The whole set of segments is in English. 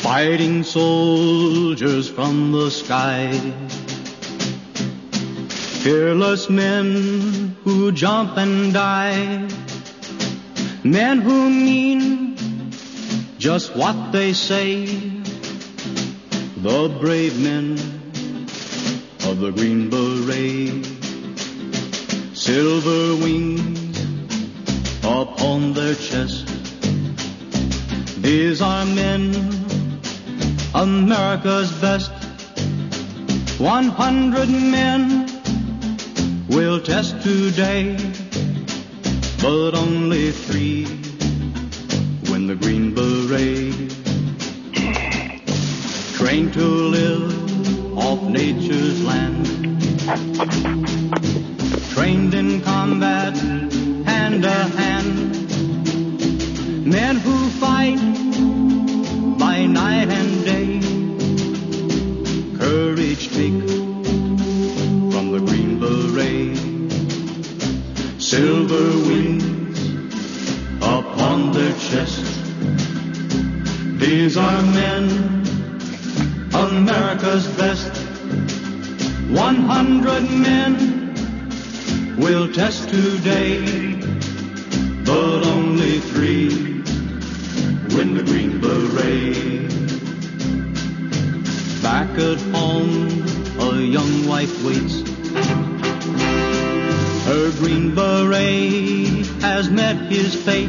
Fighting soldiers from the sky, fearless men who jump and die, men who mean just what they say, the brave men of the Green Beret, silver wings upon their chest. These are men, America's best. 100 men will test today, but only 3 win the Green Beret. Trained to live off nature's land, trained in combat hand to hand, men who fight by night and day, courage take from the Green Beret, silver wings upon their chest. These are men, America's best. 100 men will test today, but only 3 win the Green Beret. Back at home, a young wife waits. Her Green Beret has met his fate.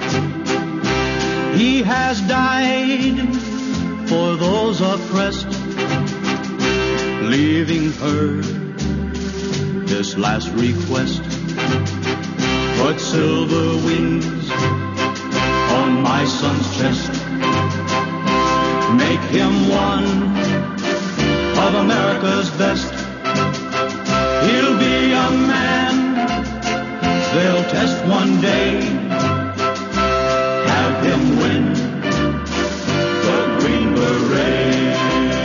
He has died for those oppressed, leaving her this last request. Put silver wings on my son's chest. Make him one of America's best. He'll be a man they'll test one day. Have him win the Green Beret.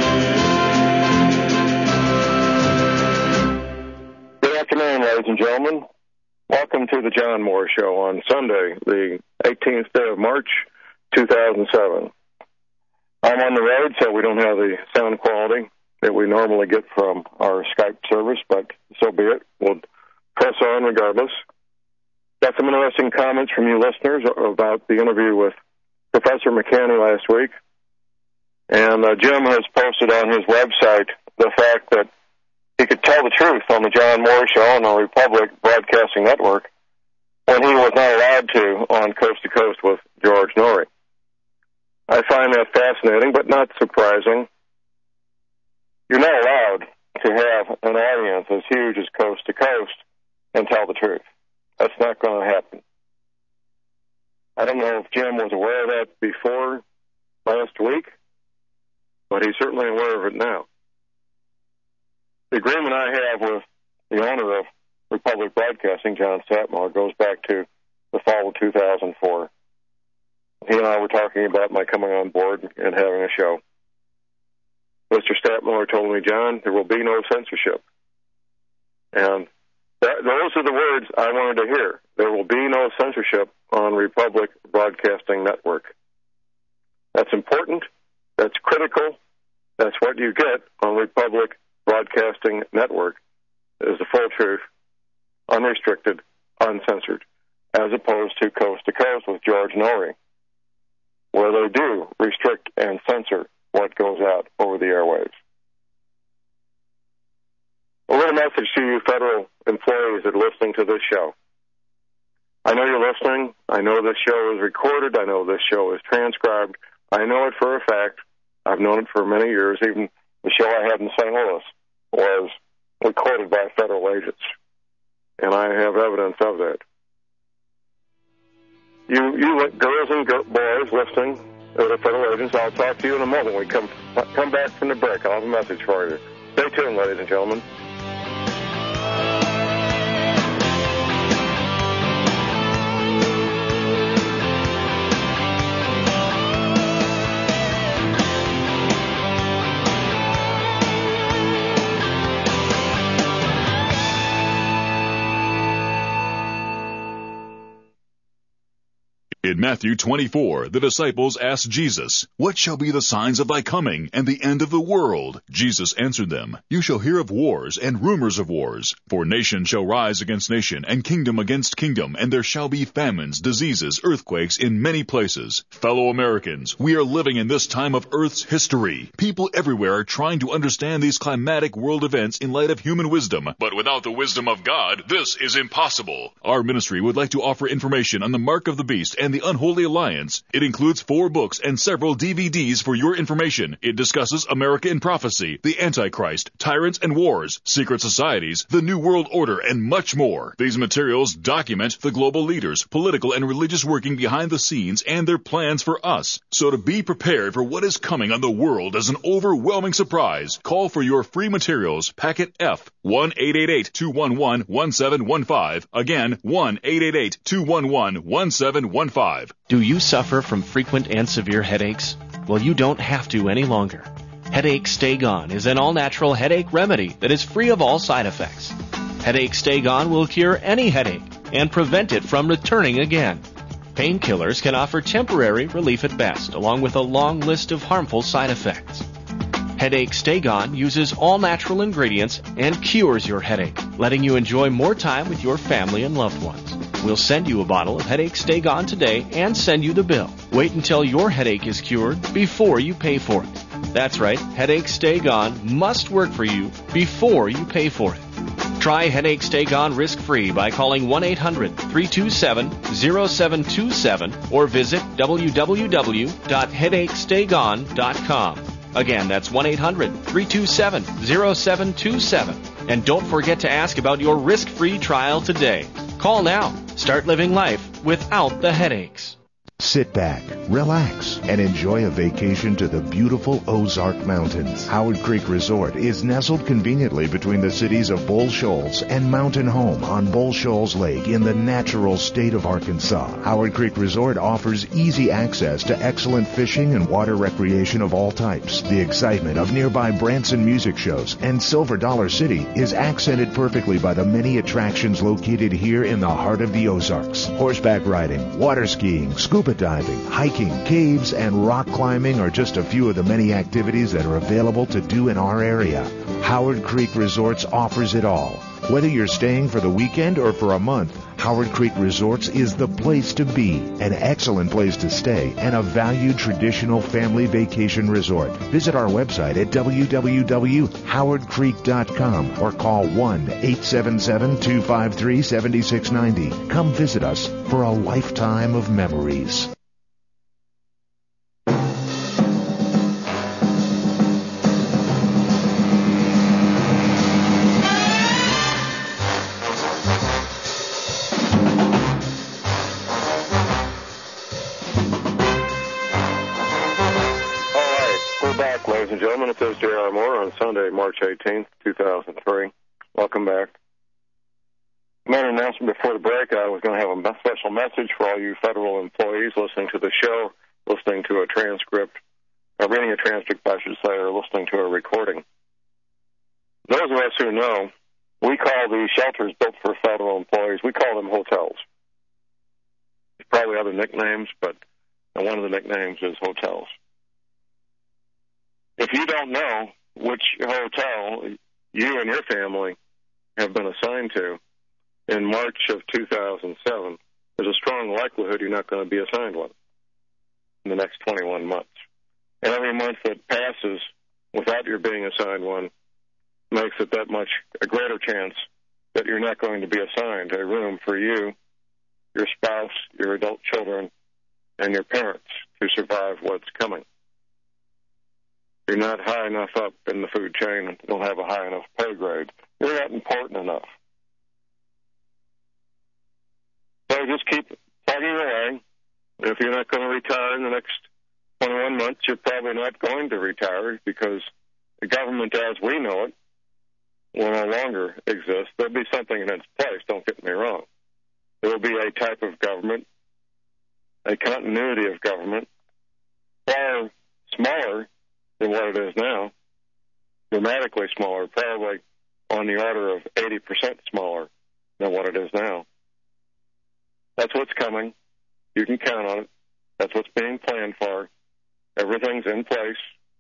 Good afternoon, ladies and gentlemen. Welcome to the John Moore Show on Sunday, the 18th day of March, 2007. I'm on the road, so we don't have the sound quality that we normally get from our Skype service, but so be it. We'll press on regardless. Got some interesting comments from you listeners about the interview with Professor McCanney last week. And Jim has posted on his website the fact that he could tell the truth on the John Moore Show on the Republic Broadcasting Network when he was not allowed to on Coast to Coast with George Norrie. I find that fascinating, but not surprising. You're not allowed to have an audience as huge as Coast to Coast and tell the truth. That's not going to happen. I don't know if Jim was aware of that before last week, but he's certainly aware of it now. The agreement I have with the owner of Republic Broadcasting, John Satmiller, goes back to the fall of 2004. He and I were talking about my coming on board and having a show. Mr. Statmiller told me, John, there will be no censorship. And those are the words I wanted to hear. There will be no censorship on Republic Broadcasting Network. That's important. That's critical. That's what you get on Republic Broadcasting Network, is the full truth, unrestricted, uncensored, as opposed to Coast with George Norrie, where they do restrict and censor what goes out over the airwaves. A little message to you federal employees that are listening to this show. I know you're listening. I know this show is recorded. I know this show is transcribed. I know it for a fact. I've known it for many years. Even the show I had in St. Louis was recorded by federal agents, and I have evidence of that. You girls and boys listening to the federal agents, I'll talk to you in a moment when we come back from the break. I'll have a message for you. Stay tuned, ladies and gentlemen. In Matthew 24, the disciples asked Jesus, "What shall be the signs of thy coming and the end of the world?" Jesus answered them, "You shall hear of wars and rumors of wars. For nation shall rise against nation, and kingdom against kingdom, and there shall be famines, diseases, earthquakes in many places." Fellow Americans, we are living in this time of Earth's history. People everywhere are trying to understand these climatic world events in light of human wisdom, but without the wisdom of God, this is impossible. Our ministry would like to offer information on the mark of the beast and the unholy alliance. It includes 4 books and several DVDs for your information. It discusses America in prophecy, the Antichrist, tyrants and wars, secret societies, the New World Order, and much more. These materials document the global leaders, political and religious working behind the scenes and their plans for us. So to be prepared for what is coming on the world as an overwhelming surprise, call for your free materials, packet F, 1-888-211-1715. Again, 1-888-211-1715. Do you suffer from frequent and severe headaches? Well, you don't have to any longer. Headache Stay Gone is an all-natural headache remedy that is free of all side effects. Headache Stay Gone will cure any headache and prevent it from returning again. Painkillers can offer temporary relief at best, along with a long list of harmful side effects. Headache Stay Gone uses all natural ingredients and cures your headache, letting you enjoy more time with your family and loved ones. We'll send you a bottle of Headache Stay Gone today and send you the bill. Wait until your headache is cured before you pay for it. That's right, Headache Stay Gone must work for you before you pay for it. Try Headache Stay Gone risk-free by calling 1-800-327-0727 or visit www.headachestaygone.com. Again, that's 1-800-327-0727. And don't forget to ask about your risk-free trial today. Call now. Start living life without the headaches. Sit back, relax, and enjoy a vacation to the beautiful Ozark Mountains. Howard Creek Resort is nestled conveniently between the cities of Bull Shoals and Mountain Home on Bull Shoals Lake in the natural state of Arkansas. Howard Creek Resort offers easy access to excellent fishing and water recreation of all types. The excitement of nearby Branson music shows and Silver Dollar City is accented perfectly by the many attractions located here in the heart of the Ozarks. Horseback riding, water skiing, scuba diving, hiking, caves, and rock climbing are just a few of the many activities that are available to do in our area. Howard Creek Resorts offers it all. Whether you're staying for the weekend or for a month, Howard Creek Resorts is the place to be, an excellent place to stay, and a valued traditional family vacation resort. Visit our website at www.howardcreek.com or call 1-877-253-7690. Come visit us for a lifetime of memories. Ladies and gentlemen, it is J.R. Moore on Sunday, March 18th, 2003. Welcome back. I made an announcement before the break. I was going to have a special message for all you federal employees listening to the show, listening to a transcript, or reading a transcript, I should say, or listening to a recording. Those of us who know, we call these shelters built for federal employees, we call them hotels. There's probably other nicknames, but one of the nicknames is hotels. If you don't know which hotel you and your family have been assigned to in March of 2007, there's a strong likelihood you're not going to be assigned one in the next 21 months. And every month that passes without your being assigned one makes it that much a greater chance that you're not going to be assigned a room for you, your spouse, your adult children, and your parents to survive what's coming. You're not high enough up in the food chain and don't have a high enough pay grade. You're not important enough. So just keep plugging away. If you're not going to retire in the next 21 months, you're probably not going to retire because the government as we know it will no longer exist. There'll be something in its place, don't get me wrong. There will be a type of government, a continuity of government, far smaller than what it is now, dramatically smaller, probably on the order of 80% smaller than what it is now. That's what's coming. You can count on it. That's what's being planned for. Everything's in place.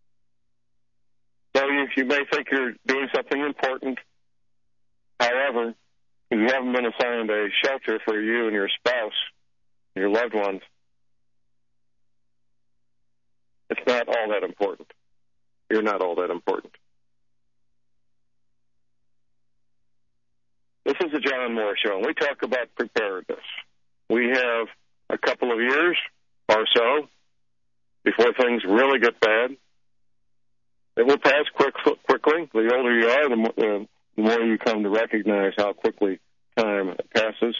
So you may think you're doing something important. However, if you haven't been assigned a shelter for you and your spouse, your loved ones, it's not all that important. You're not all that important. This is the John Moore Show, and we talk about preparedness. We have a couple of years or so before things really get bad. It will pass quickly. The older you are, the more you come to recognize how quickly time passes.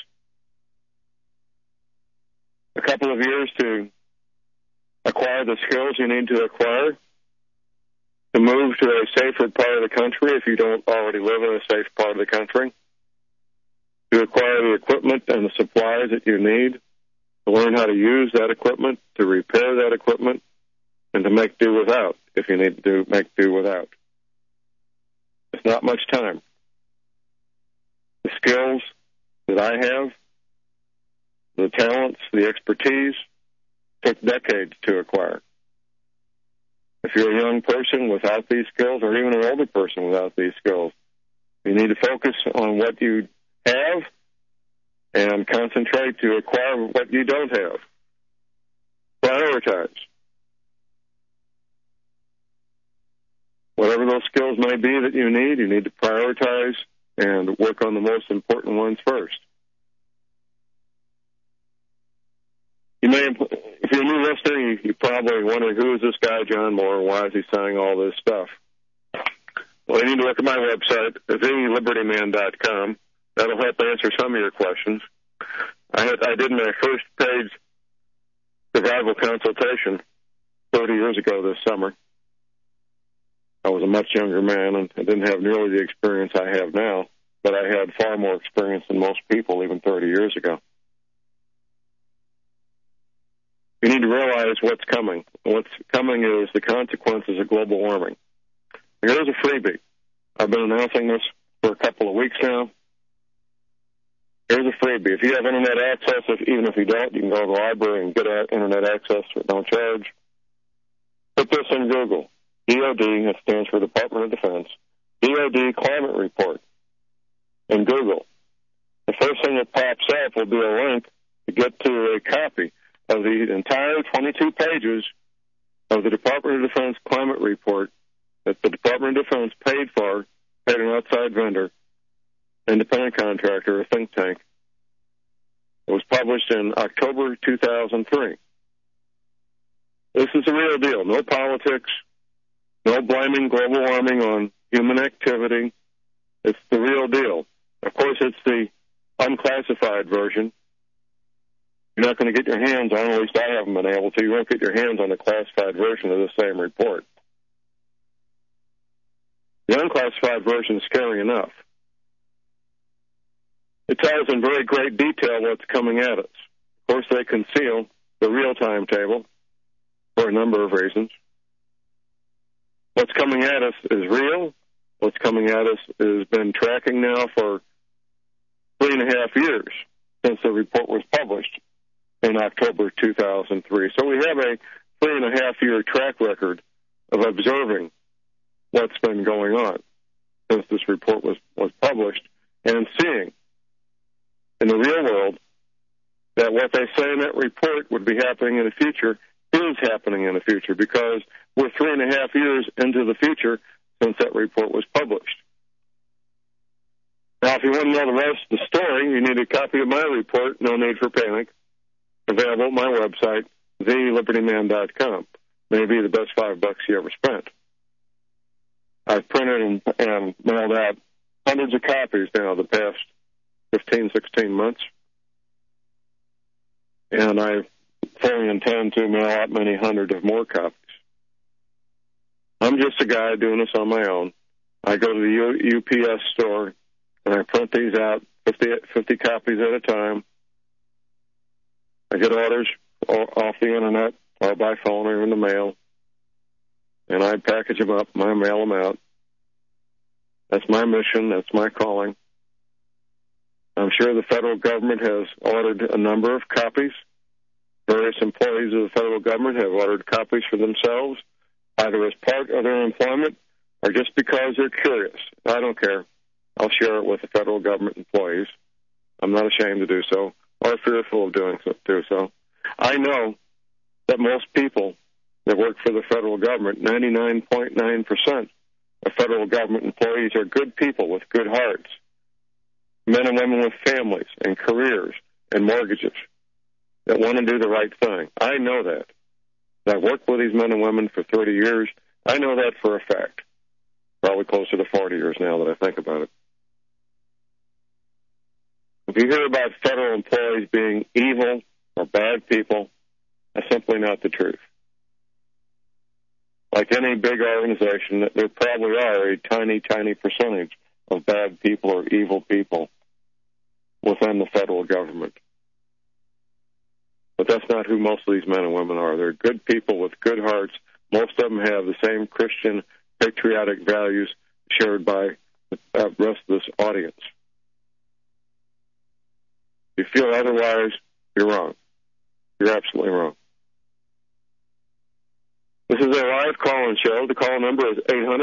A couple of years to acquire the skills you need to acquire, to move to a safer part of the country if you don't already live in a safe part of the country, to acquire the equipment and the supplies that you need, to learn how to use that equipment, to repair that equipment, and to make do without if you need to make do without. It's not much time. The skills that I have, the talents, the expertise, took decades to acquire. If you're a young person without these skills, or even an older person without these skills, you need to focus on what you have and concentrate to acquire what you don't have. Prioritize. Whatever those skills may be that you need to prioritize and work on the most important ones first. You may, if you're a new listener, you probably wonder, who is this guy, John Moore, and why is he saying all this stuff? Well, you need to look at my website, thelibertyman.com. That'll help answer some of your questions. I did my first paid survival consultation 30 years ago this summer. I was a much younger man, and I didn't have nearly the experience I have now, but I had far more experience than most people even 30 years ago. You need to realize what's coming. What's coming is the consequences of global warming. Here's a freebie. I've been announcing this for a couple of weeks now. Here's a freebie. If you have internet access, even if you don't, you can go to the library and get internet access for no charge. Put this in Google. DOD, that stands for Department of Defense, DOD Climate Report in Google. The first thing that pops up will be a link to get to a copy of the entire 22 pages of the Department of Defense Climate Report that the Department of Defense paid an outside vendor, independent contractor, a think tank. It was published in October 2003. This is the real deal. No politics, no blaming global warming on human activity. It's the real deal. Of course, it's the unclassified version. You're not going to get your hands on, at least I haven't been able to, you won't get your hands on the classified version of the same report. The unclassified version is scary enough. It tells in very great detail what's coming at us. Of course, they conceal the real timetable for a number of reasons. What's coming at us is real. What's coming at us has been tracking now for 3.5 years since the report was published in October 2003. So we have a 3.5-year track record of observing what's been going on since this report was published, and seeing in the real world that what they say in that report would be happening in the future is happening in the future, because we're 3.5 years into the future since that report was published. Now, if you want to know the rest of the story, you need a copy of my report, No Need for Panic, available at my website, thelibertyman.com. Maybe the best $5 you ever spent. I've printed and mailed out hundreds of copies now the past 15, 16 months. And I fully intend to mail out many hundred of more copies. I'm just a guy doing this on my own. I go to the UPS store, and I print these out, 50 copies at a time. I get orders off the Internet or by phone or in the mail, and I package them up and I mail them out. That's my mission. That's my calling. I'm sure the federal government has ordered a number of copies. Various employees of the federal government have ordered copies for themselves, either as part of their employment or just because they're curious. I don't care. I'll share it with the federal government employees. I'm not ashamed to do so or fearful of doing so. I know that most people that work for the federal government, 99.9% of federal government employees are good people with good hearts, men and women with families and careers and mortgages that want to do the right thing. I know that. I've worked with these men and women for 30 years. I know that for a fact. Probably closer to 40 years now that I think about it. If you hear about federal employees being evil or bad people, that's simply not the truth. Like any big organization, there probably are a tiny, tiny percentage of bad people or evil people within the federal government. But that's not who most of these men and women are. They're good people with good hearts. Most of them have the same Christian, patriotic values shared by the rest of this audience. If you feel otherwise, you're wrong. You're absolutely wrong. This is a live call-in show. The call number is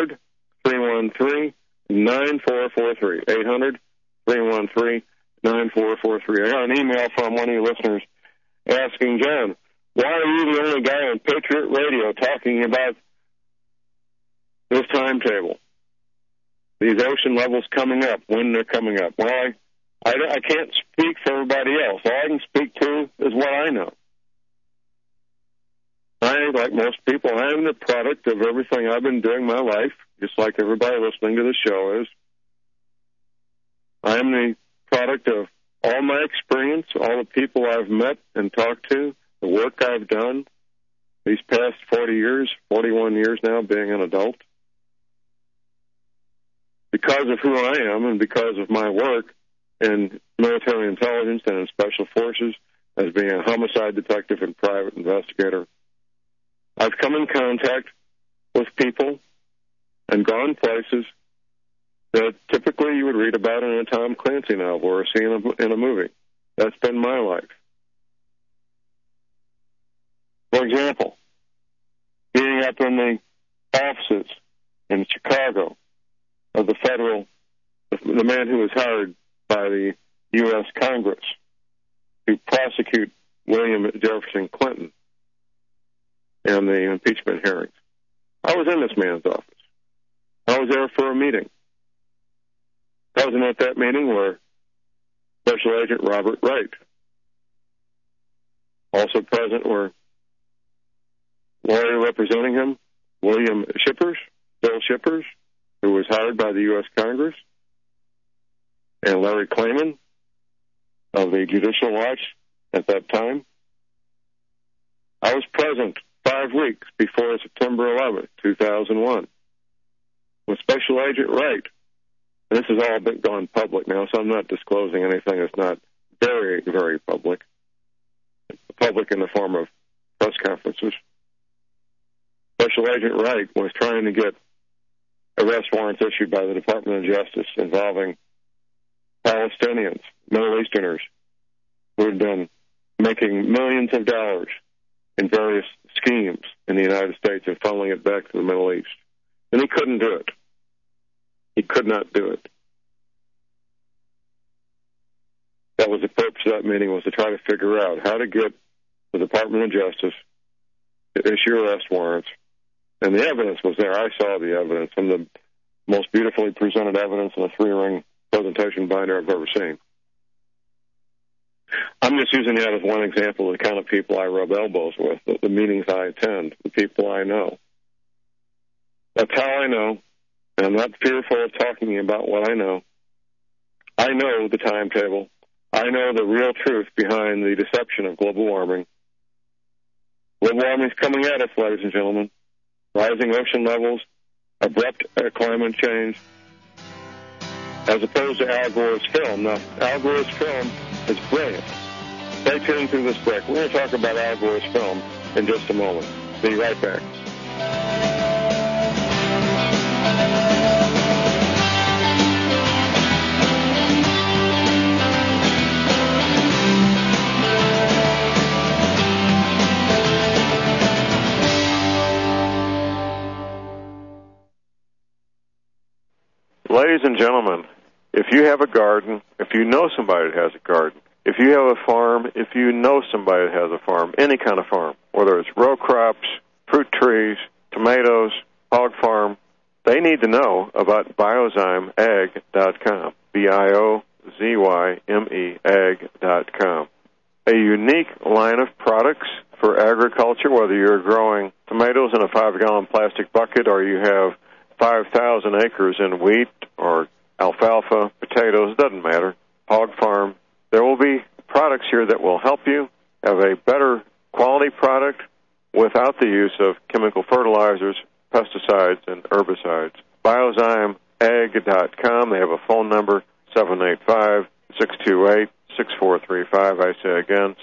800-313-9443. 800-313-9443. I got an email from one of you listeners asking, John, why are you the only guy on Patriot Radio talking about this timetable? These ocean levels coming up, when they're coming up. Well, I can't speak for everybody else. All I can speak to is what I know. I, like most people, I am the product of everything I've been doing my life, just like everybody listening to the show is. I am the product of all my experience, all the people I've met and talked to, the work I've done these past 40 years, 41 years now being an adult. Because of who I am and because of my work in military intelligence and in special forces as being a homicide detective and private investigator, I've come in contact with people and gone places that typically you would read about in a Tom Clancy novel or see in a movie. That's been my life. For example, being up in the offices in Chicago of the man who was hired by the U.S. Congress to prosecute William Jefferson Clinton and the impeachment hearings. I was in this man's office. I was there for a meeting. Present at that meeting were Special Agent Robert Wright. Also present were lawyer representing him, William Shippers, Bill Shippers, who was hired by the U.S. Congress, and Larry Klayman of the Judicial Watch at that time. I was present 5 weeks before September 11th, 2001, with Special Agent Wright. And this has all gone public now, so I'm not disclosing anything that's not very, very public. Public in the form of press conferences. Special Agent Wright was trying to get arrest warrants issued by the Department of Justice involving Palestinians, Middle Easterners, who had been making millions of dollars in various schemes in the United States and funneling it back to the Middle East. And he couldn't do it. He could not do it. That was the purpose of that meeting, was to try to figure out how to get the Department of Justice to issue arrest warrants. And the evidence was there. I saw the evidence, and the most beautifully presented evidence in a 3-ring presentation binder I've ever seen. I'm just using that as one example of the kind of people I rub elbows with, the meetings I attend, the people I know. That's how I know, and I'm not fearful of talking about what I know. I know the timetable. I know the real truth behind the deception of global warming. Global warming is coming at us, ladies and gentlemen. Rising ocean levels, abrupt climate change, as opposed to Al Gore's film. Now, Al Gore's film is brilliant. Stay tuned through this break. We're going to talk about Al Gore's film in just a moment. Be right back. Ladies and gentlemen, if you have a garden, if you know somebody that has a garden, if you have a farm, if you know somebody that has a farm, any kind of farm, whether it's row crops, fruit trees, tomatoes, hog farm, they need to know about BiozymeAg.com, BIOZYME ag.com. A unique line of products for agriculture, whether you're growing tomatoes in a 5-gallon plastic bucket or you have 5,000 acres in wheat or alfalfa, potatoes, doesn't matter, hog farm. There will be products here that will help you have a better quality product without the use of chemical fertilizers, pesticides, and herbicides. BiozymeAg.com. They have a phone number, 785-628-6435. I say again,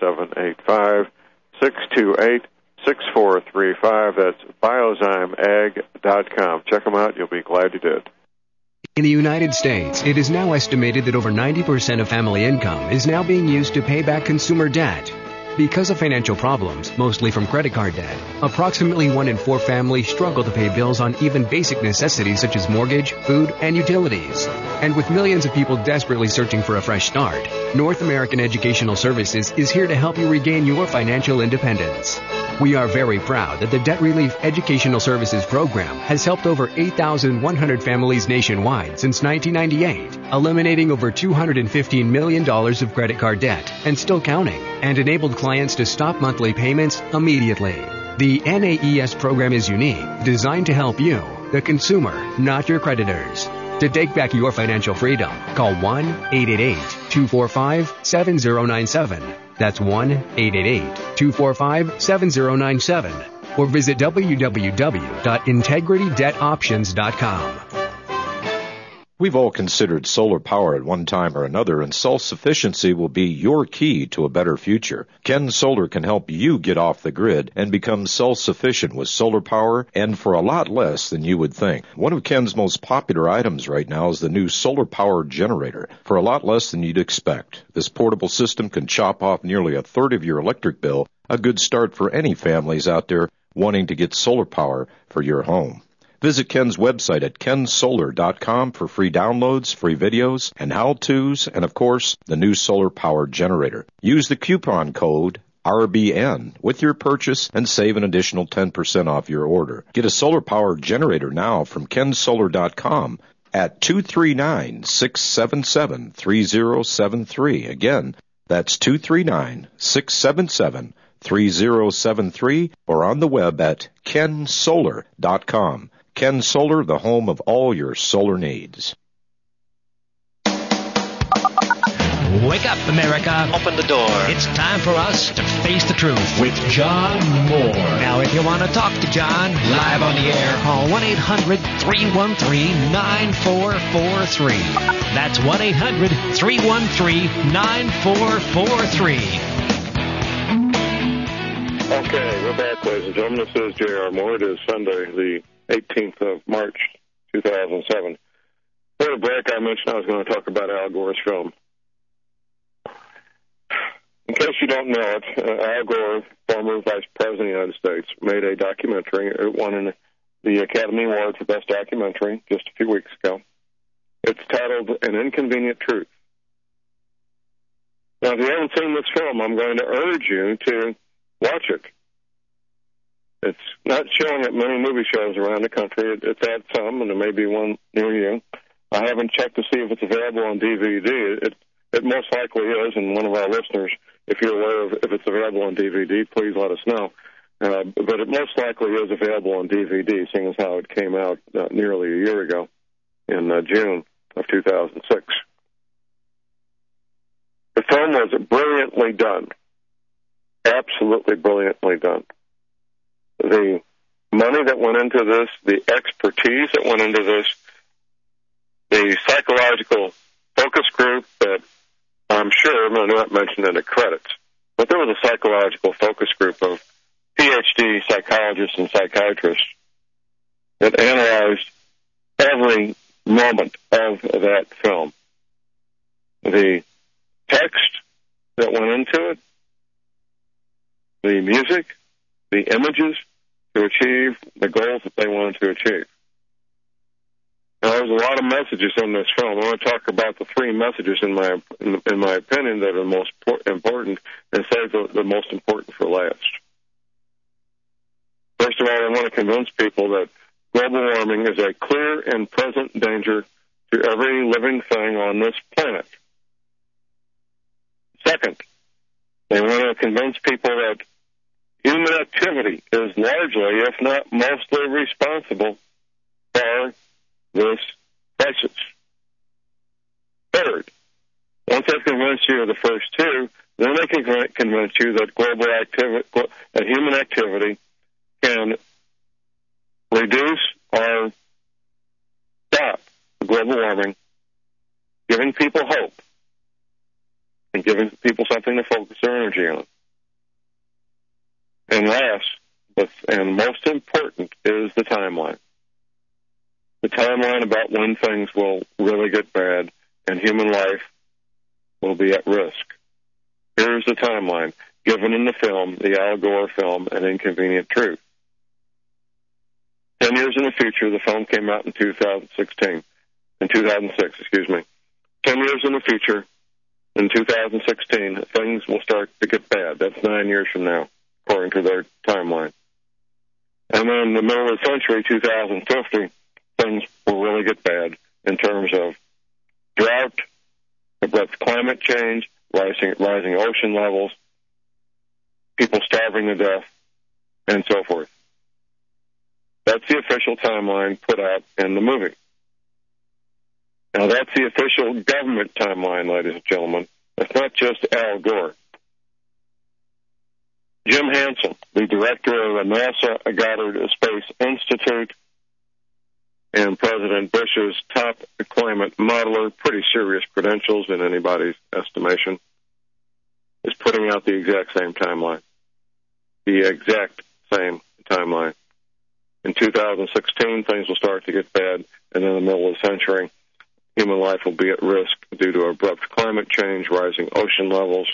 785-628-6435. That's BiozymeAg.com. Check them out. You'll be glad you did. In the United States, it is now estimated that over 90% of family income is now being used to pay back consumer debt. Because of financial problems, mostly from credit card debt, approximately 1 in 4 families struggle to pay bills on even basic necessities such as mortgage, food, and utilities. And with millions of people desperately searching for a fresh start, North American Educational Services is here to help you regain your financial independence. We are very proud that the Debt Relief Educational Services Program has helped over 8,100 families nationwide since 1998, eliminating over $215 million of credit card debt and still counting, and enabled clients to stop monthly payments immediately. The NAES program is unique, designed to help you, the consumer, not your creditors. To take back your financial freedom, call 1-888-245-7097. That's 1-888-245-7097. Or visit www.integritydebtoptions.com. We've all considered solar power at one time or another, and self-sufficiency will be your key to a better future. Ken Solar can help you get off the grid and become self-sufficient with solar power, and for a lot less than you would think. One of Ken's most popular items right now is the new solar power generator, for a lot less than you'd expect. This portable system can chop off nearly a third of your electric bill, a good start for any families out there wanting to get solar power for your home. Visit Ken's website at kensolar.com for free downloads, free videos, and how-tos, and of course, the new solar power generator. Use the coupon code RBN with your purchase and save an additional 10% off your order. Get a solar power generator now from kensolar.com at 239-677-3073. Again, that's 239-677-3073, or on the web at kensolar.com. Ken Solar, the home of all your solar needs. Wake up, America. Open the door. It's time for us to face the truth with John Moore. Now, if you want to talk to John live on the air, call 1-800-313-9443. That's 1-800-313-9443. Okay, we're back, ladies and gentlemen. This is J.R. Moore. It is Sunday, the 18th of March, 2007. For the break, I mentioned I was going to talk about Al Gore's film. In case you don't know it, Al Gore, former Vice President of the United States, made a documentary. It won the Academy Award for Best Documentary just a few weeks ago. It's titled An Inconvenient Truth. Now, if you haven't seen this film, I'm going to urge you to watch it. It's not showing at many movie shows around the country. It's at some, and there may be one near you. I haven't checked to see if it's available on DVD. It most likely is, and one of our listeners, if you're aware of if it's available on DVD, please let us know. But it most likely is available on DVD, seeing as how it came out nearly a year ago in June of 2006. The film was brilliantly done, absolutely brilliantly done. The money that went into this, the expertise that went into this, the psychological focus group that I'm sure I'm not mentioned in the credits, but there was a psychological focus group of PhD psychologists and psychiatrists that analyzed every moment of that film. The text that went into it, the music, the images to achieve the goals that they wanted to achieve. Now, there's a lot of messages in this film. I want to talk about the three messages, in my opinion, that are the most important, and save the most important for last. First of all, I want to convince people that global warming is a clear and present danger to every living thing on this planet. Second, they want to convince people that human activity is largely, if not mostly, responsible for this crisis. Third, once they've convinced you of the first two, then they can convince you that that human activity can reduce or stop global warming, giving people hope and giving people something to focus their energy on. And last, and most important, is the timeline. The timeline about when things will really get bad and human life will be at risk. Here's the timeline given in the film, the Al Gore film, An Inconvenient Truth. 10 years in the future, the film came out in 2006, 10 years in the future, in 2016, things will start to get bad. That's 9 years from now, according to their timeline. And then in the middle of the century, 2050, things will really get bad in terms of drought, abrupt climate change, rising ocean levels, people starving to death, and so forth. That's the official timeline put out in the movie. Now, that's the official government timeline, ladies and gentlemen. It's not just Al Gore. Jim Hansen, the director of the NASA Goddard Space Institute and President Bush's top climate modeler, pretty serious credentials in anybody's estimation, is putting out the exact same timeline. The exact same timeline. In 2016, things will start to get bad, and in the middle of the century, human life will be at risk due to abrupt climate change, rising ocean levels,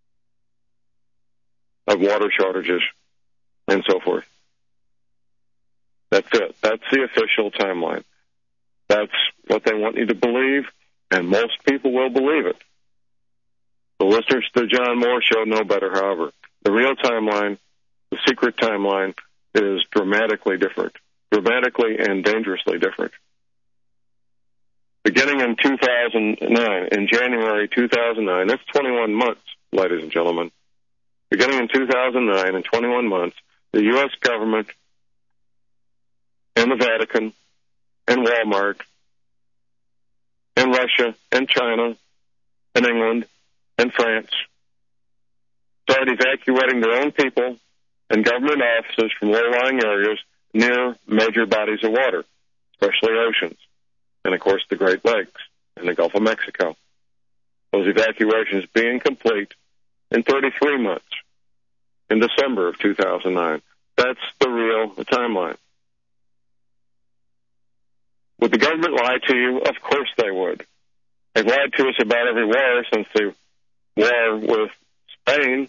of water shortages, and so forth. That's it. That's the official timeline. That's what they want you to believe, and most people will believe it. The listeners to the John Moore Show know better, however. The real timeline, the secret timeline, is dramatically different, dramatically and dangerously different. Beginning in 2009, in January 2009, that's 21 months, ladies and gentlemen. Beginning in 2009, in 21 months, the U.S. government and the Vatican and Walmart and Russia and China and England and France started evacuating their own people and government offices from low-lying areas near major bodies of water, especially oceans, and, of course, the Great Lakes and the Gulf of Mexico. Those evacuations being complete in 33 months, in December of 2009. That's the real timeline. Would the government lie to you? Of course they would. They've lied to us about every war since the war with Spain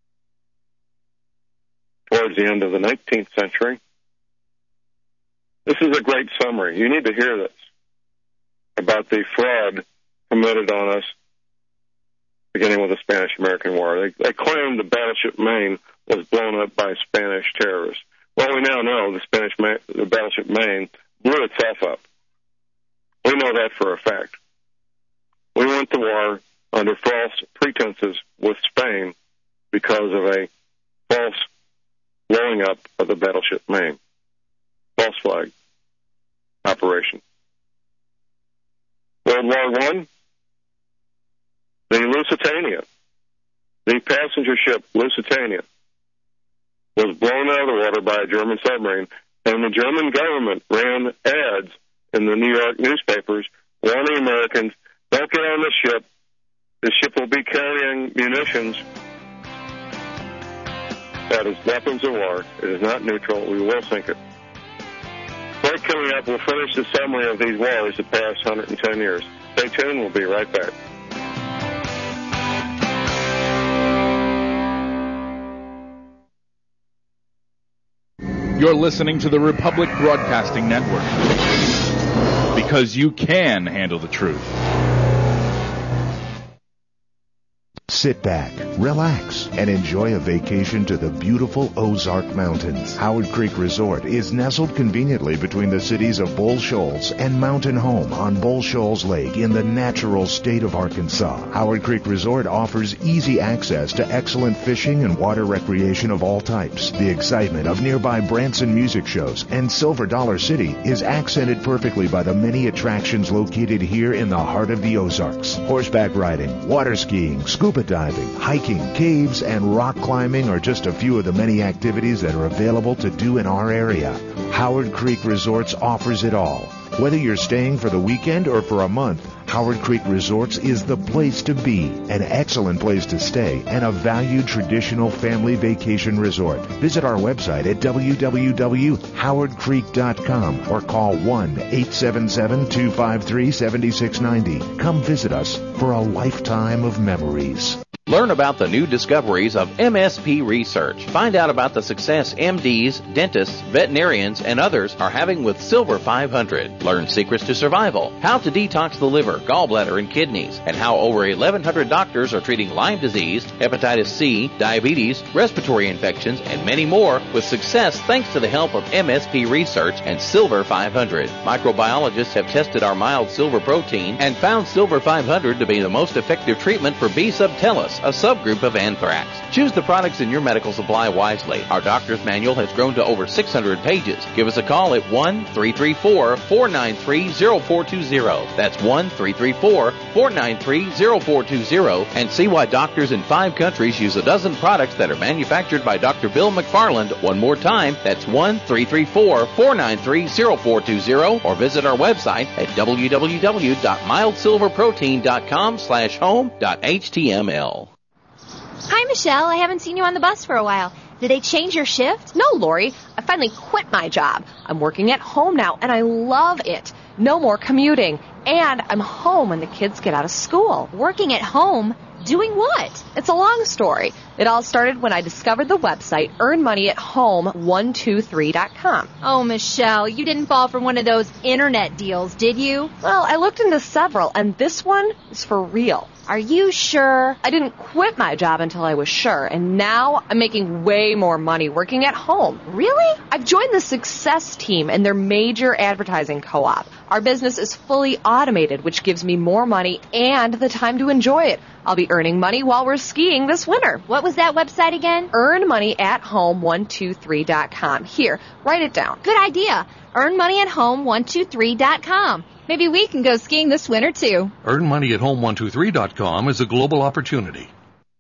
towards the end of the 19th century. This is a great summary. You need to hear this about the fraud committed on us beginning with the Spanish-American War. They claimed the battleship Maine was blown up by Spanish terrorists. Well, we now know the battleship Maine blew itself up. We know that for a fact. We went to war under false pretenses with Spain because of a false blowing up of the battleship Maine. False flag operation. World War I, the Lusitania, the passenger ship Lusitania, was blown out of the water by a German submarine, and the German government ran ads in the New York newspapers warning Americans, don't get on the ship. The ship will be carrying munitions. That is weapons of war. It is not neutral. We will sink it. Right coming up, we'll finish the summary of these wars the past 110 years. Stay tuned. We'll be right back. You're listening to the Republic Broadcasting Network. because you can handle the truth. Sit back, relax, and enjoy a vacation to the beautiful Ozark Mountains. Howard Creek Resort is nestled conveniently between the cities of Bull Shoals and Mountain Home on Bull Shoals Lake in the natural state of Arkansas. Howard Creek Resort offers easy access to excellent fishing and water recreation of all types. The excitement of nearby Branson music shows and Silver Dollar City is accented perfectly by the many attractions located here in the heart of the Ozarks. Horseback riding, water skiing, scuba diving, hiking, caves, and rock climbing are just a few of the many activities that are available to do in our area. Howard Creek Resorts offers it all. Whether you're staying for the weekend or for a month, Howard Creek Resorts is the place to be, an excellent place to stay, and a valued traditional family vacation resort. Visit our website at www.howardcreek.com or call 1-877-253-7690. Come visit us for a lifetime of memories. Learn about the new discoveries of MSP research. Find out about the success MDs, dentists, veterinarians, and others are having with Silver 500. Learn secrets to survival, how to detox the liver, gallbladder, and kidneys, and how over 1,100 doctors are treating Lyme disease, hepatitis C, diabetes, respiratory infections, and many more with success thanks to the help of MSP research and Silver 500. Microbiologists have tested our mild silver protein and found Silver 500 to be the most effective treatment for B. subtilis, a subgroup of anthrax. Choose the products in your medical supply wisely. Our doctor's manual has grown to over 600 pages. Give us a call at 1-334-493-0420. That's 1-334-493-0420 and see why doctors in 5 countries use a dozen products that are manufactured by Dr. Bill McFarland. One more time, that's 1-334-493-0420 or visit our website at www.mildsilverprotein.com/home.html. Hi, Michelle. I haven't seen you on the bus for a while. Did they change your shift? No, Lori. I finally quit my job. I'm working at home now, and I love it. No more commuting. And I'm home when the kids get out of school. Working at home? Doing what? It's a long story. It all started when I discovered the website earnmoneyathome123.com. Oh, Michelle, you didn't fall for one of those internet deals, did you? Well, I looked into several, and this one is for real. Are you sure? I didn't quit my job until I was sure, and now I'm making way more money working at home. Really? I've joined the Success Team and their major advertising co-op. Our business is fully automated, which gives me more money and the time to enjoy it. I'll be earning money while we're skiing this winter. What was that website again? earnmoneyathome123.com. Here, write it down. Good idea. earnmoneyathome123.com. Maybe we can go skiing this winter, too. earnmoneyathome123.com is a global opportunity.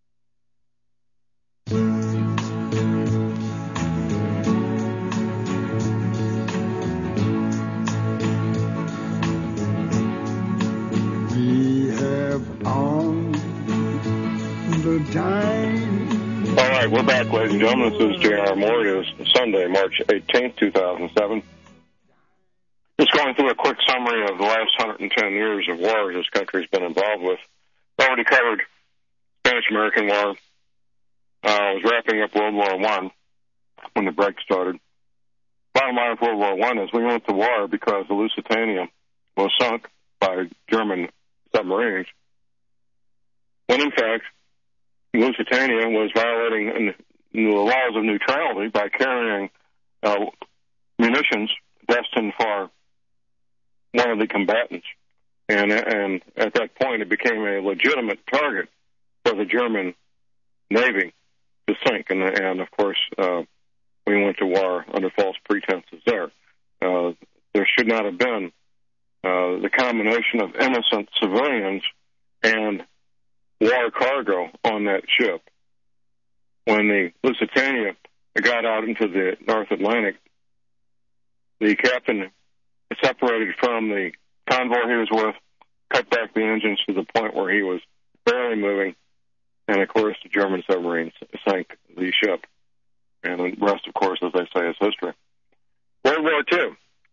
We have on the time. All right, we're back, ladies and gentlemen. This is J.R. Moore. It is Sunday, March 18th, 2007. Just going through a quick summary of the last 110 years of wars this country's been involved with. Already covered Spanish-American War. Was wrapping up World War I when the break started. Bottom line of World War I is we went to war because the Lusitania was sunk by German submarines, when in fact Lusitania was violating the laws of neutrality by carrying munitions destined for one of the combatants. And at that point, it became a legitimate target for the German Navy to sink. And of course, we went to war under false pretenses there. There should not have been the combination of innocent civilians and war cargo on that ship. When the Lusitania got out into the North Atlantic, the captain separated from the convoy he was with, cut back the engines to the point where he was barely moving, and of course the German submarines sank the ship. And the rest, of course, as I say, is history. World War II.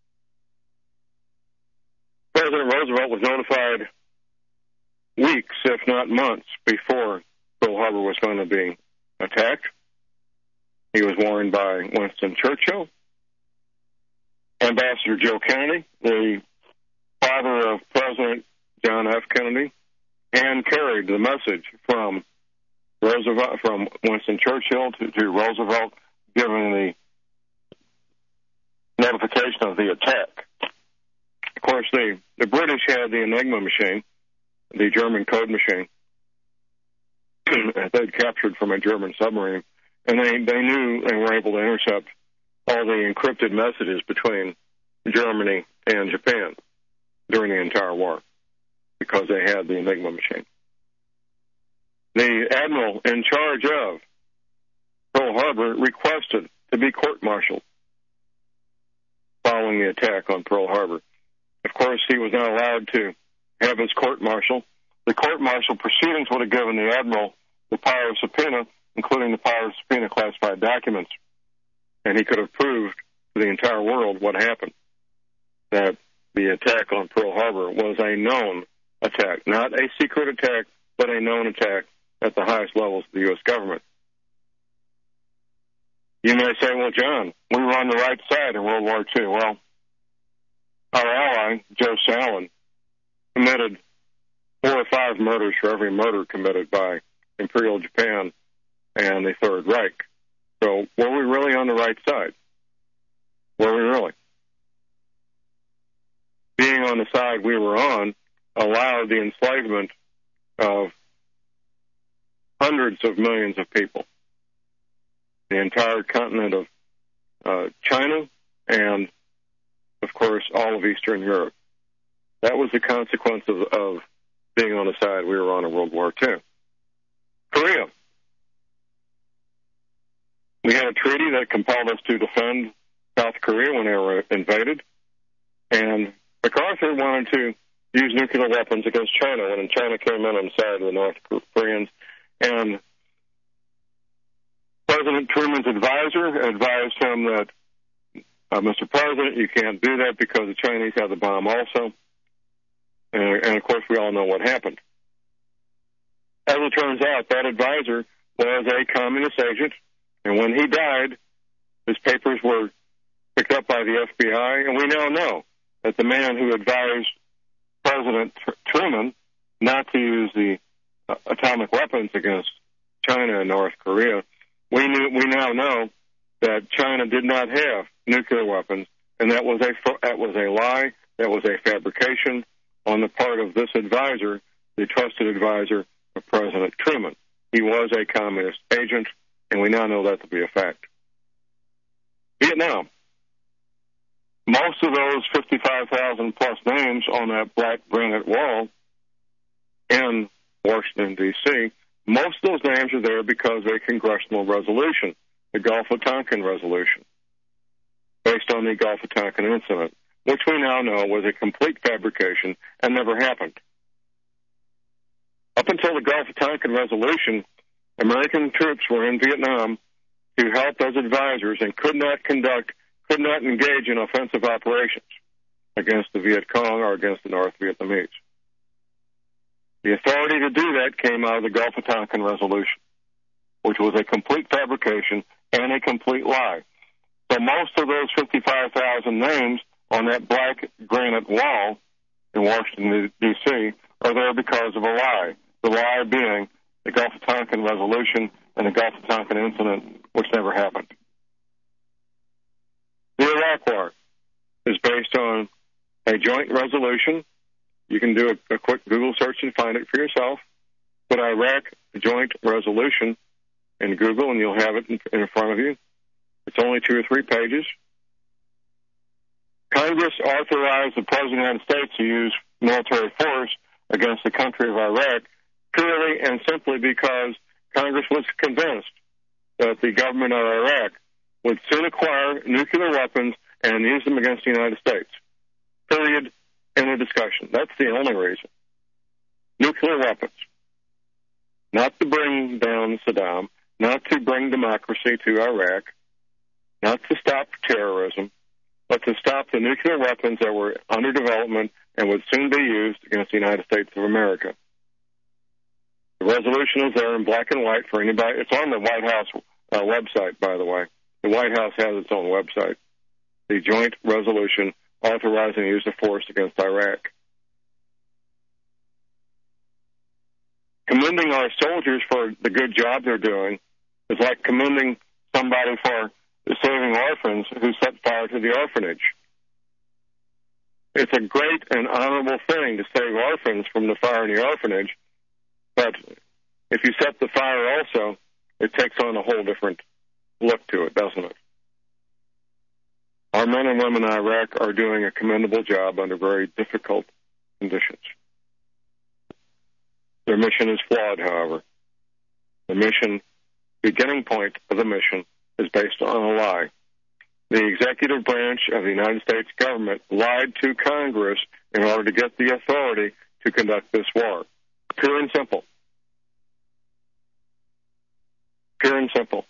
President Roosevelt was notified weeks, if not months, before Pearl Harbor was going to be attacked. He was warned by Winston Churchill, Ambassador Joe Kennedy, the father of President John F. Kennedy, hand-carried the message from Roosevelt, from Winston Churchill to Roosevelt, giving the notification of the attack. Of course, the British had the Enigma machine, the German code machine, that they'd captured from a German submarine, and they knew and were able to intercept all the encrypted messages between Germany and Japan during the entire war, because they had the Enigma machine. The admiral in charge of Pearl Harbor requested to be court-martialed following the attack on Pearl Harbor. Of course, he was not allowed to have his court-martial. The court-martial proceedings would have given the admiral the power of subpoena, including the power of subpoena classified documents, and he could have proved to the entire world what happened, that the attack on Pearl Harbor was a known attack, not a secret attack, but a known attack at the highest levels of the U.S. government. You may say, well, John, we were on the right side in World War II. Well, our ally, Joe Stalin, committed 4 or 5 murders for every murder committed by Imperial Japan and the Third Reich. So were we really on the right side? Were we really? Being on the side we were on allowed the enslavement of hundreds of millions of people, the entire continent of China, and, of course, all of Eastern Europe. That was the consequence of being on the side we were on in World War II. Korea. We had a treaty that compelled us to defend South Korea when they were invaded, and MacArthur wanted to use nuclear weapons against China when China came in on the side of the North Koreans. And President Truman's advisor advised him that, Mr. President, you can't do that because the Chinese have the bomb also. And of course, we all know what happened. As it turns out, that advisor was a communist agent, and when he died, his papers were picked up by the FBI, and we now know that the man who advised President Truman not to use the atomic weapons against China and North Korea, we now know that China did not have nuclear weapons, and that was a lie, that was a fabrication on the part of this advisor, the trusted advisor of President Truman. He was a communist agent, and we now know that to be a fact. Vietnam. Most of those 55,000 plus names on that black granite wall in Washington, D.C., most of those names are there because of a congressional resolution, the Gulf of Tonkin resolution, based on the Gulf of Tonkin incident, which we now know was a complete fabrication and never happened. Up until the Gulf of Tonkin resolution, American troops were in Vietnam to help as advisors and could not engage in offensive operations against the Viet Cong or against the North Vietnamese. The authority to do that came out of the Gulf of Tonkin resolution, which was a complete fabrication and a complete lie. So most of those 55,000 names on that black granite wall in Washington, D.C. are there because of a lie, the lie being the Gulf of Tonkin resolution and the Gulf of Tonkin incident, which never happened. The Iraq War is based on a joint resolution. You can do a quick Google search and find it for yourself. Put Iraq Joint Resolution in Google, and you'll have it in front of you. It's only 2 or 3 pages. Congress authorized the President of the United States to use military force against the country of Iraq purely and simply because Congress was convinced that the government of Iraq would soon acquire nuclear weapons and use them against the United States. Period. End of discussion. That's the only reason. Nuclear weapons. Not to bring down Saddam, not to bring democracy to Iraq, not to stop terrorism, but to stop the nuclear weapons that were under development and would soon be used against the United States of America. The resolution is there in black and white for anybody. It's on the White House website, by the way. The White House has its own website. The joint resolution authorizing the use of force against Iraq. commending our soldiers for the good job they're doing is like commending somebody for saving orphans who set fire to the orphanage. It's a great and honorable thing to save orphans from the fire in the orphanage, but if you set the fire also, it takes on a whole different look to it, doesn't it? Our men and women in Iraq are doing a commendable job under very difficult conditions. Their mission is flawed, however. The beginning point of the mission is based on a lie. The executive branch of the United States government lied to Congress in order to get the authority to conduct this war. Pure and simple. Pure and simple.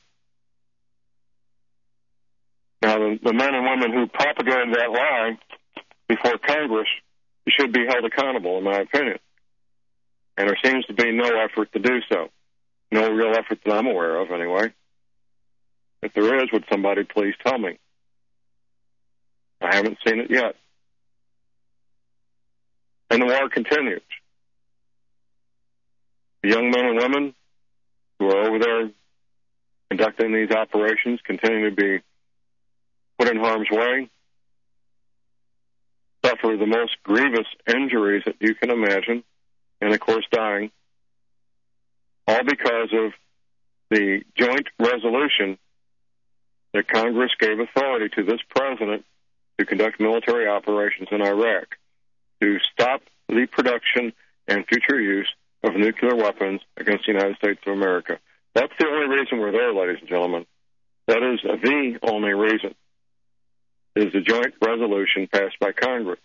Now, the men and women who propagated that lie before Congress should be held accountable, in my opinion. And there seems to be no effort to do so. No real effort that I'm aware of, anyway. If there is, would somebody please tell me? I haven't seen it yet. And the war continues. The young men and women who are over there conducting these operations continue to be put in harm's way, suffer the most grievous injuries that you can imagine, and, of course, dying, all because of the joint resolution that Congress gave authority to this president to conduct military operations in Iraq, to stop the production and future use of nuclear weapons against the United States of America. That's the only reason we're there, ladies and gentlemen. That is the only reason, is the joint resolution passed by Congress.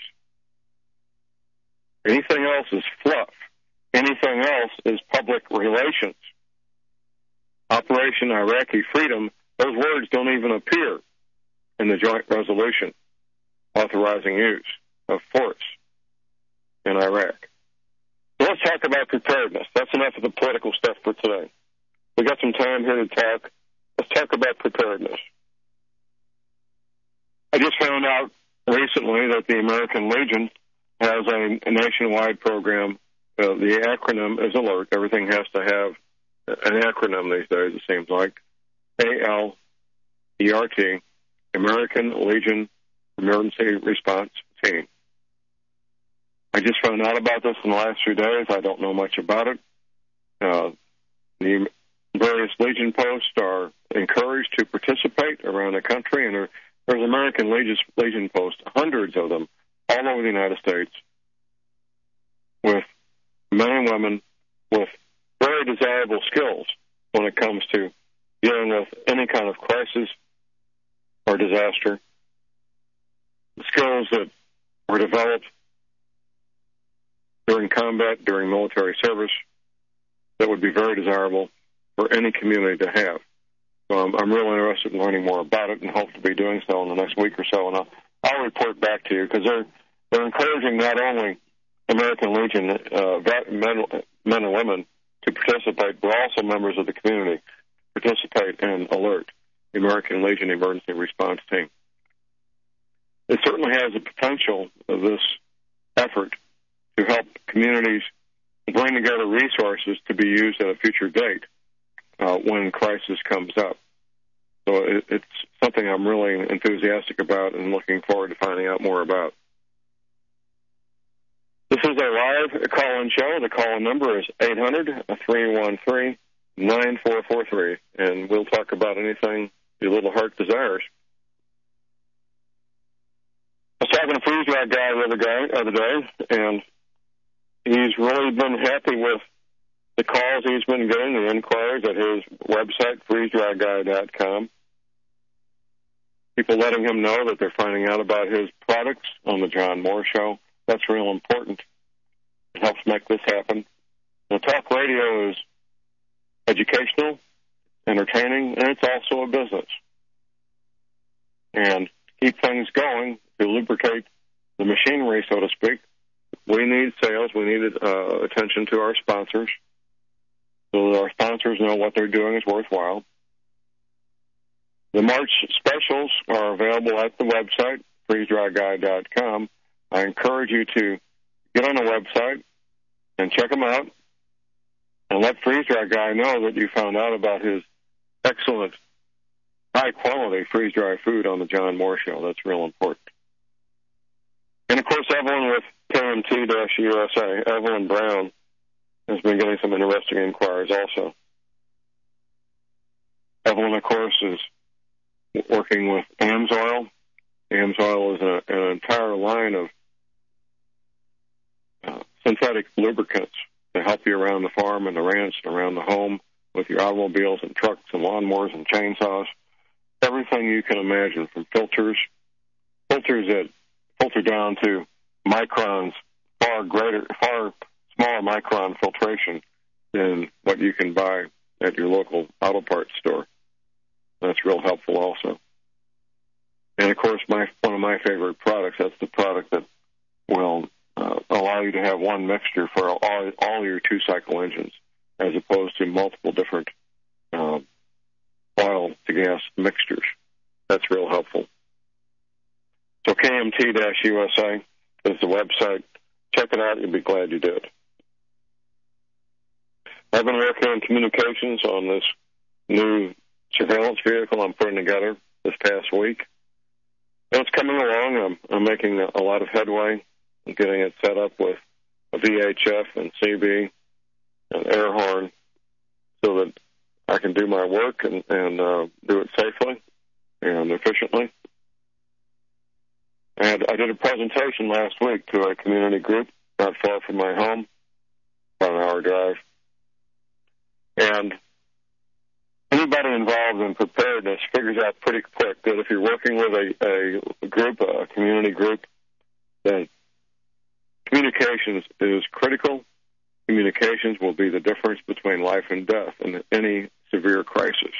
Anything else is fluff. Anything else is public relations. Operation Iraqi Freedom, those words don't even appear in the joint resolution authorizing use of force in Iraq. So let's talk about preparedness. That's enough of the political stuff for today. We got some time here to talk. Let's talk about preparedness. I just found out recently that the American Legion has a nationwide program. The acronym is ALERT. Everything has to have an acronym these days, it seems like. ALERT, American Legion Emergency Response Team. I just found out about this in the last few days. I don't know much about it. The various Legion posts are encouraged to participate around the country, and there's American Legion posts, hundreds of them, all over the United States, with men and women with very desirable skills when it comes to dealing with any kind of crisis or disaster. Skills that were developed during combat, during military service, that would be very desirable for any community to have. So I'm really interested in learning more about it and hope to be doing so in the next week or so. And I'll report back to you, because they're encouraging not only American Legion men and women to participate, but also members of the community participate in ALERT, the American Legion Emergency Response Team. It certainly has the potential of this effort to help communities bring together resources to be used at a future date when crisis comes up. So it's something I'm really enthusiastic about and looking forward to finding out more about. This is a live call-in show. The call-in number is 800-313-9443, and we'll talk about anything your little heart desires. I was talking to a freeze dry guy the other day, and he's really been happy with the calls he's been getting, the inquiries at his website, freezedryguy.com. People letting him know that they're finding out about his products on the John Moore Show. That's real important. It helps make this happen. The talk radio is educational, entertaining, and it's also a business. And to keep things going, to lubricate the machinery, so to speak, we need sales. We need attention to our sponsors, so that our sponsors know what they're doing is worthwhile. The March specials are available at the website, freezedryguy.com. I encourage you to get on the website and check them out. And let freeze-dry guy know that you found out about his excellent, high-quality freeze-dry food on the John Moore Show. That's real important. And, of course, Evelyn with KMT-USA, Evelyn Brown, has been getting some interesting inquiries also. Evelyn, of course, is working with AMSOIL. AMSOIL is an entire line of synthetic lubricants to help you around the farm and the ranch and around the home with your automobiles and trucks and lawnmowers and chainsaws. Everything you can imagine, from filters that filter down to microns, far smaller micron filtration than what you can buy at your local auto parts store. That's real helpful also. And, of course, one of my favorite products, that's the product that will allow you to have one mixture for all your two-cycle engines, as opposed to multiple different oil-to-gas mixtures. That's real helpful. So KMT-USA is the website. Check it out. You'll be glad you did. I've been working on communications on this new surveillance vehicle I'm putting together this past week. And it's coming along. I'm making a lot of headway, getting it set up with a VHF and CB and air horn so that I can do my work and do it safely and efficiently. And I did a presentation last week to a community group not far from my home, about an hour drive. And anybody involved in preparedness figures out pretty quick that if you're working with a group, a community group, then communications is critical. Communications will be the difference between life and death in any severe crisis.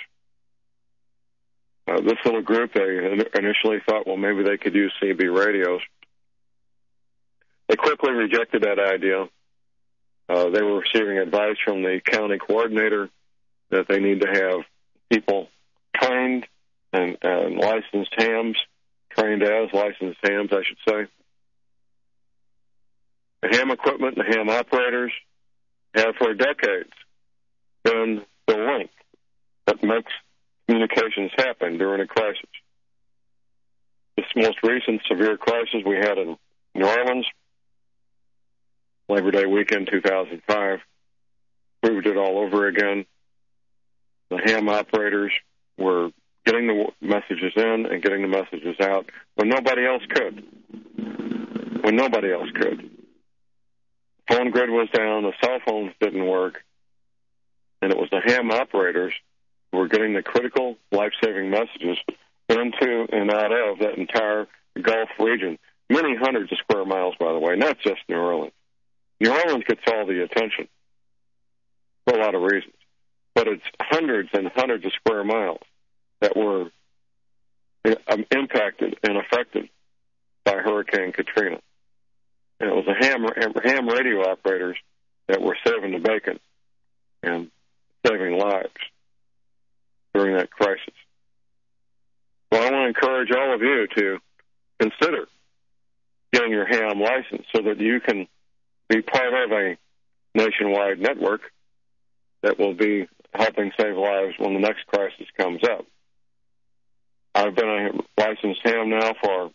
This little group, they initially thought, well, maybe they could use CB radios. They quickly rejected that idea. They were receiving advice from the county coordinator that they need to have people trained and licensed hams, trained as licensed hams, I should say. The ham equipment, the ham operators have for decades been the link that makes communications happen during a crisis. This most recent severe crisis we had in New Orleans, Labor Day weekend 2005, proved it all over again. The ham operators were getting the messages in and getting the messages out when nobody else could. The phone grid was down, the cell phones didn't work, and it was the ham operators who were getting the critical life-saving messages into and out of that entire Gulf region. Many hundreds of square miles, by the way, not just New Orleans. New Orleans gets all the attention for a lot of reasons, but it's hundreds and hundreds of square miles that were impacted and affected by Hurricane Katrina. And it was the ham radio operators that were saving the bacon and saving lives during that crisis. Well, I want to encourage all of you to consider getting your ham license so that you can be part of a nationwide network that will be helping save lives when the next crisis comes up. I've been a licensed ham now for,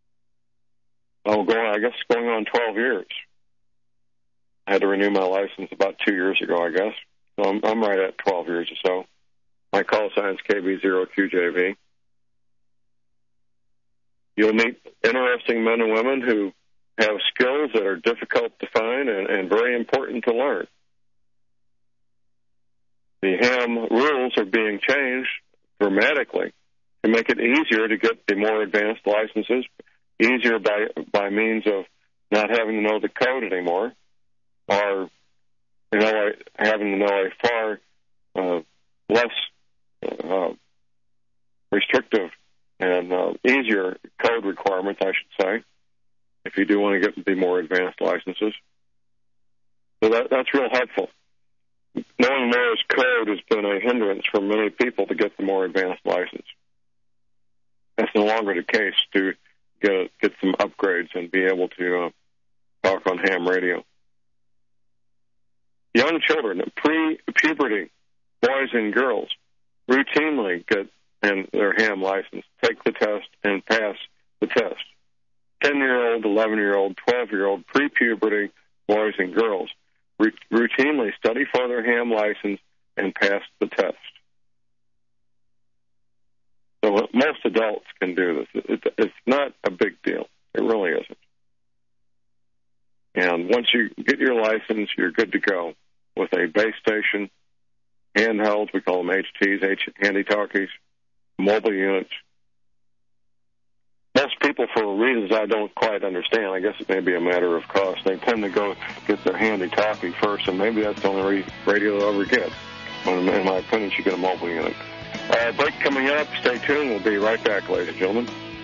going on 12 years. I had to renew my license about 2 years ago, I guess. So I'm right at 12 years or so. My call sign's KB0QJV. You'll meet interesting men and women who have skills that are difficult to find and very important to learn. The ham rules are being changed dramatically to make it easier to get the more advanced licenses, easier by means of not having to know the code anymore, or having to know a far less restrictive and easier code requirements, I should say, if you do want to get the more advanced licenses. So that's real helpful. Knowing Moore's code has been a hindrance for many people to get the more advanced license. That's no longer the case to get some upgrades and be able to talk on ham radio. Young children, pre-puberty, boys and girls, routinely get their ham license, take the test, and pass the test. 10-year-old, 11-year-old, 12-year-old, pre-puberty, boys and girls routinely study for their ham license and pass the test. So most adults can do this. It's not a big deal. It really isn't. And once you get your license, you're good to go with a base station, handhelds, we call them HTs, handy-talkies, mobile units. Most people, for reasons I don't quite understand, I guess it may be a matter of cost, they tend to go get their handy-talkie first, and maybe that's the only radio they'll ever get. In my opinion, you get a mobile unit. Break coming up. Stay tuned. We'll be right back, ladies and gentlemen.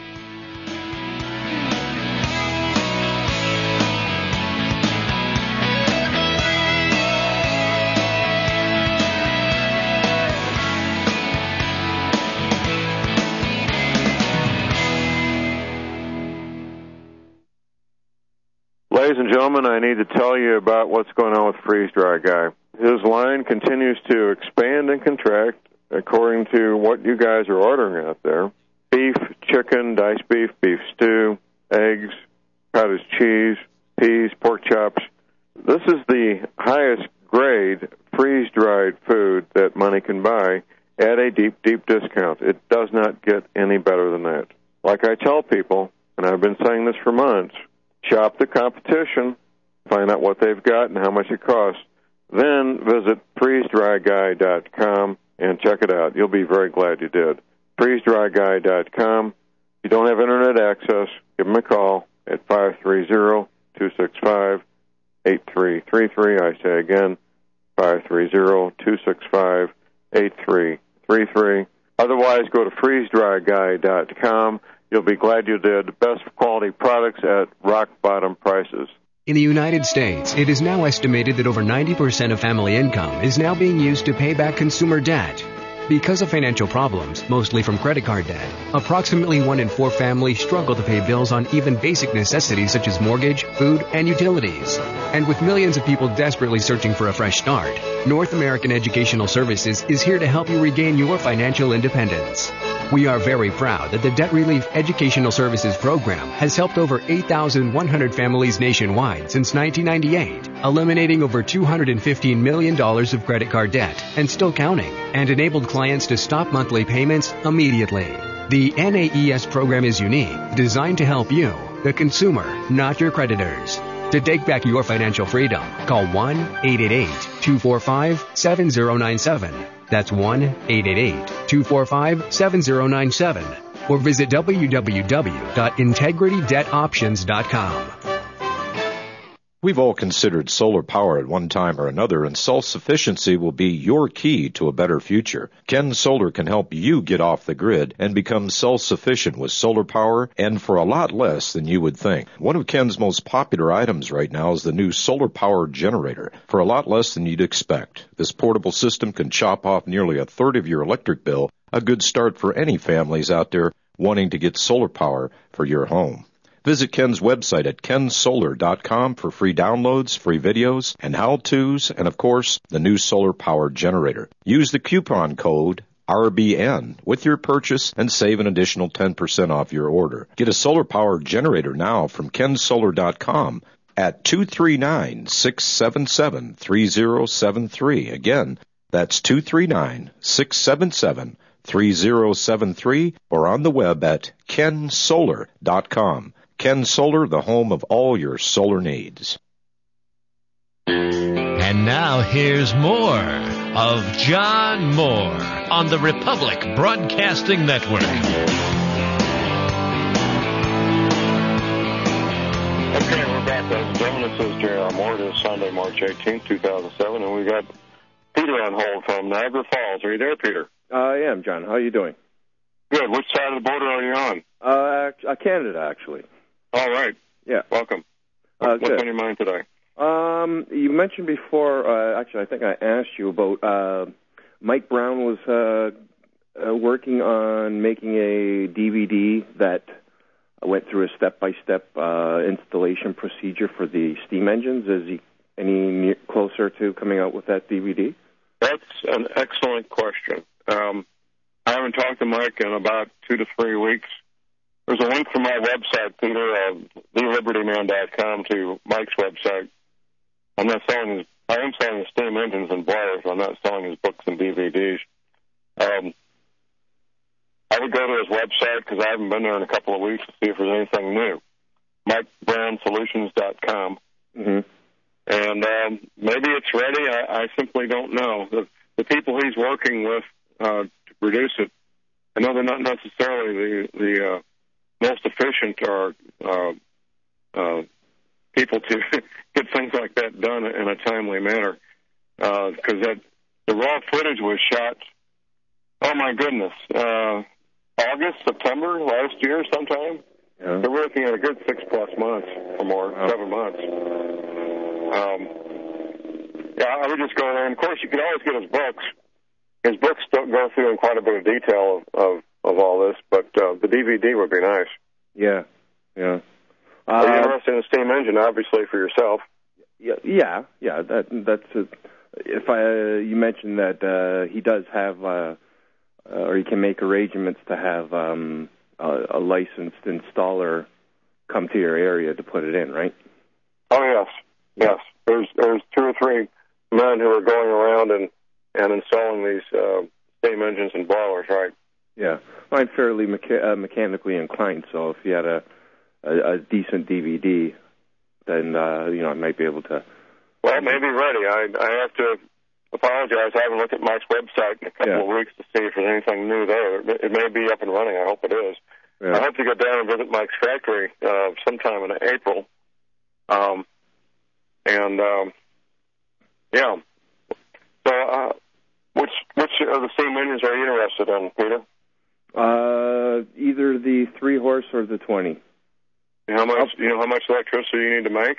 Ladies and gentlemen, I need to tell you about what's going on with Freeze Dry Guy. His line continues to expand and contract according to what you guys are ordering out there. Beef, chicken, diced beef, beef stew, eggs, cottage cheese, peas, pork chops. This is the highest grade freeze-dried food that money can buy at a deep, deep discount. It does not get any better than that. Like I tell people, and I've been saying this for months, shop the competition, find out what they've got and how much it costs. Then visit freezedryguy.com and check it out. You'll be very glad you did. freezedryguy.com. If you don't have Internet access, give them a call at 530-265-8333. I say again, 530-265-8333. Otherwise, go to freezedryguy.com. You'll be glad you did. Best quality products at rock-bottom prices. In the United States, it is now estimated that over 90% of family income is now being used to pay back consumer debt. Because of financial problems, mostly from credit card debt, approximately 1 in 4 families struggle to pay bills on even basic necessities such as mortgage, food, and utilities. And with millions of people desperately searching for a fresh start, North American Educational Services is here to help you regain your financial independence. We are very proud that the Debt Relief Educational Services Program has helped over 8,100 families nationwide since 1998, eliminating over $215 million of credit card debt and still counting, and enabled clients to stop monthly payments immediately. The NAES program is unique, designed to help you, the consumer, not your creditors. To take back your financial freedom, call 1-888-245-7097. That's 1-888-245-7097. Or visit www.integritydebtoptions.com. We've all considered solar power at one time or another, and self-sufficiency will be your key to a better future. Ken Solar can help you get off the grid and become self-sufficient with solar power, and for a lot less than you would think. One of Ken's most popular items right now is the new solar power generator, for a lot less than you'd expect. This portable system can chop off nearly a third of your electric bill, a good start for any families out there wanting to get solar power for your home. Visit Ken's website at kensolar.com for free downloads, free videos, and how-tos, and of course, the new solar power generator. Use the coupon code RBN with your purchase and save an additional 10% off your order. Get a solar power generator now from kensolar.com at 239-677-3073. Again, that's 239-677-3073, or on the web at kensolar.com. Ken Solar, the home of all your solar needs. And now here's more of John Moore on the Republic Broadcasting Network. Okay, we're back, ladies and gentlemen. This is J.R. Moore. It is Sunday, March 18th, 2007, and we've got Peter on hold from Niagara Falls. Are you there, Peter? I am, John. How are you doing? Good. Which side of the border are you on? Canada, actually. All right. Yeah. Welcome. What's on your mind today? You mentioned before, actually, I think I asked you about Mike Brown was working on making a DVD that went through a step-by-step installation procedure for the steam engines. any closer to coming out with that DVD? That's an excellent question. I haven't talked to Mike in about 2 to 3 weeks. There's a link from my website, Peter, thelibertyman.com, to Mike's website. I am selling his steam engines and blowers. I'm not selling his books and DVDs. I would go to his website because I haven't been there in a couple of weeks to see if there's anything new. MikeBrownSolutions.com. Mm-hmm. And maybe it's ready. I simply don't know. The people he's working with to produce it, I know they're not necessarily the most efficient or people to get things like that done in a timely manner. Because the raw footage was shot, oh my goodness, August, September last year sometime. Yeah. They're working at a good 6+ months or more, 7 months. I would just go there. And, of course, you can always get his books. His books don't go through in quite a bit of detail of all this, but the DVD would be nice. Yeah, yeah. Are you interested in a steam engine, obviously, for yourself? Yeah. That's it. You mentioned that he does have, or he can make arrangements to have a licensed installer come to your area to put it in, right? Oh, yes. There's 2 or 3 men who are going around and installing these steam engines and boilers, right? Yeah. Well, I'm fairly mechanically inclined, so if you had a decent DVD, then I might be able to. Well, it may be ready. I have to apologize. I haven't looked at Mike's website in a couple of weeks to see if there's anything new there. It may be up and running. I hope it is. Yeah. I hope to go down and visit Mike's factory sometime in April. Yeah. So, which of the steam engines are you interested in, Peter? Either the 3-horse or the 20. You know how much electricity you need to make?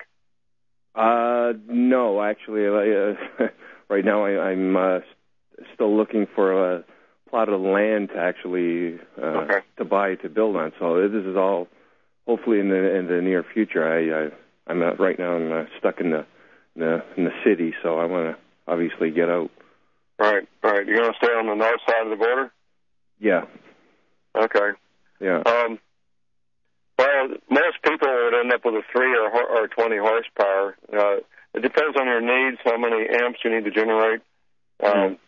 No, actually, right now I'm still looking for a plot of land to actually to buy to build on. So this is all hopefully in the near future. I'm right now I'm stuck in the city, so I want to obviously get out. Right. You're going to stay on the north side of the border? Yeah. Okay. Yeah. Well, most people would end up with a 3 or 20 horsepower. It depends on your needs, how many amps you need to generate. The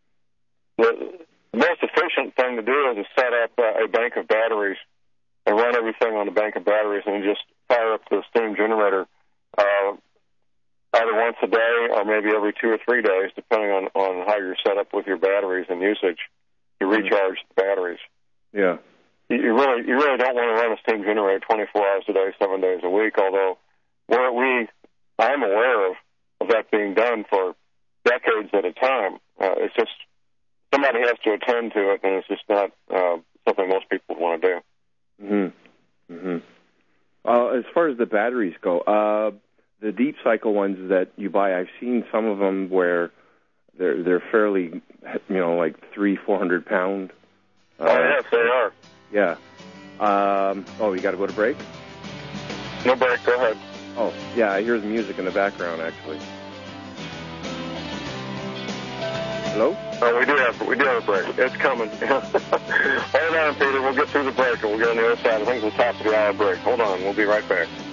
most efficient thing to do is to set up a bank of batteries and run everything on the bank of batteries and just fire up the steam generator either once a day or maybe every 2 or 3 days, depending on how you're set up with your batteries and usage. You recharge the batteries. Yeah. You really don't want to run a steam generator 24 hours a day, 7 days a week, although I'm aware of that being done for decades at a time. It's just somebody has to attend to it, and it's just not something most people want to do. Mm-hmm. As far as the batteries go, the deep cycle ones that you buy, I've seen some of them where they're fairly, like 300-400 pound. Yes, they are. Yeah. You got to go to break? No break. Go ahead. Oh, yeah. I hear the music in the background, actually. Hello? Oh, we do have a break. It's coming. Hold on, Peter. We'll get through the break, and we'll get on the other side. I think it's the top of the hour break. Hold on. We'll be right back.